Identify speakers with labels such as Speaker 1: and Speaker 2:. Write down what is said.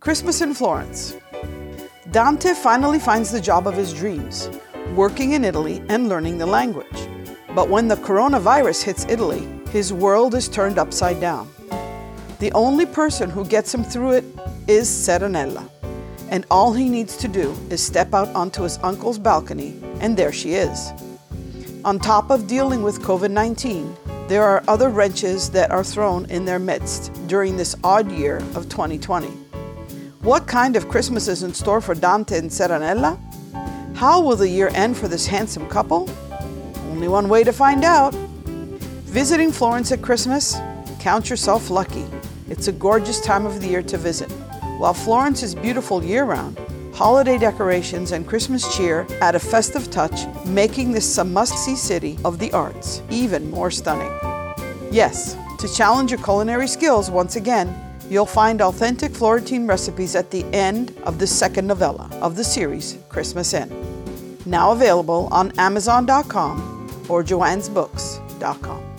Speaker 1: Christmas in Florence. Dante finally finds the job of his dreams, working in Italy and learning the language. But when the coronavirus hits Italy, his world is turned upside down. The only person who gets him through it is Serenella, and all he needs to do is step out onto his uncle's balcony, and there she is. On top of dealing with COVID-19, there are other wrenches that are thrown in their midst during this odd year of 2020. What kind of Christmas is in store for Dante and Serenella? How will the year end for this handsome couple? Only one way to find out. Visiting Florence at Christmas? Count yourself lucky. It's a gorgeous time of the year to visit. While Florence is beautiful year-round, holiday decorations and Christmas cheer add a festive touch, making this a must-see city of the arts even more stunning. Yes, to challenge your culinary skills once again, you'll find authentic Florentine recipes at the end of the second novella of the series, Christmas Inn. Now available on Amazon.com or JoannesBooks.com.